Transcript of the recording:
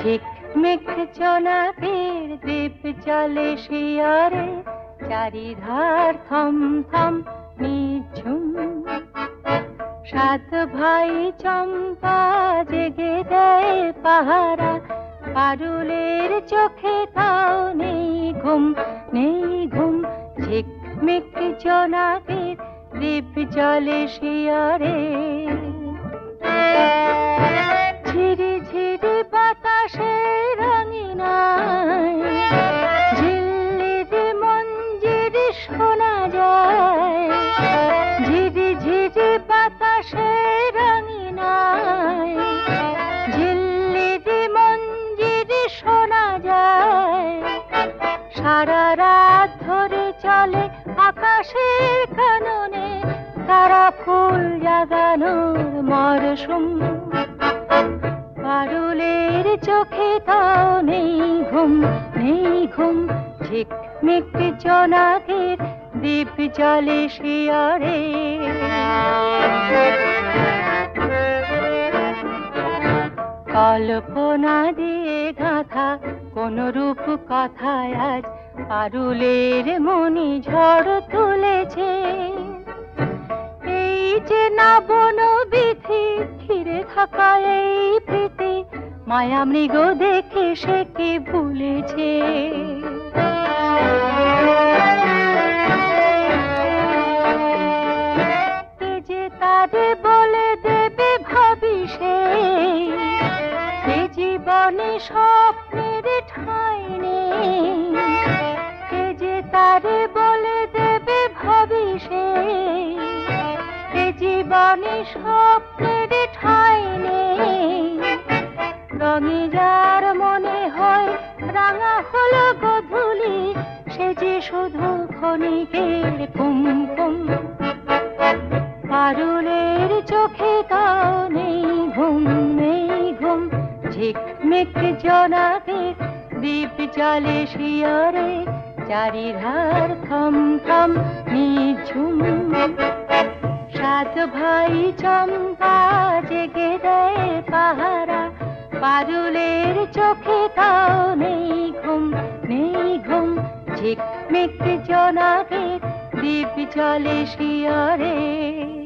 ঝিকমিক জোনাকের দ্বীপ জলে শিয়রে, চারিধার থম থম নিঝুম। সাত ভাই চম্পা জেগে দেয় পাহারা, পারুলের চোখে তাও নেই ঘুম, নেই ঘুম। ঝিকমিক জোনাকের দ্বীপ জলে শিয়রে, ঝিরি ঝিরি বাতাসে রঙিনায়, ঝিল্লির মঞ্জির শোনা যায়। ঝিরি ঝিরি বাতাসে রঙিনায়, ঝিল্লির মঞ্জির শোনা যায়। সারা রাত ধরে চলে আকাশের কাননে, তারা ফুল জাগানোর মরশুম। পারুলের চোখে তাও নেই ঘুম, নেই ঘুম। ঝিকমিক জোনাকের দ্বীপ জলে শিয়রে, কল্পনা দিয়ে গাঁথা কোন রূপ কথায় আজ পারুলের মনি ঝড় তুলেছে। এই যে নাবন বিধি ঘিরে থাকা এই প্রীতি, মায়া মৃগ দেখে সে কি ভুলেছে। কে যে তারে বলে দেবে ভাবি সে, এ জীবনে স্বপ্নের ঠাঁই নেই। কে যে তারে বলে দেবে ভাবি সে, এ জীবনে স্বপ্নের ঠাঁই নেই। রঙে যার মনে হয় রাঙা হলো গধূলি, সে যে শুধু ক্ষণিকের কুমকুম। পারুলের চোখে তাও নেই ঘুম, নেই ঘুম। ঝিকমিক জোনাকের দ্বীপ জলে শিয়রে, চারিধার থম থম নিঝুম। সাত ভাই চম্পা জেগে দেয় পাহারা, পারুলের চোখে তাও নেই ঘুম, নেই ঘুম। ঝিকমিক জোনাকের দ্বীপ জলে শিয়রে।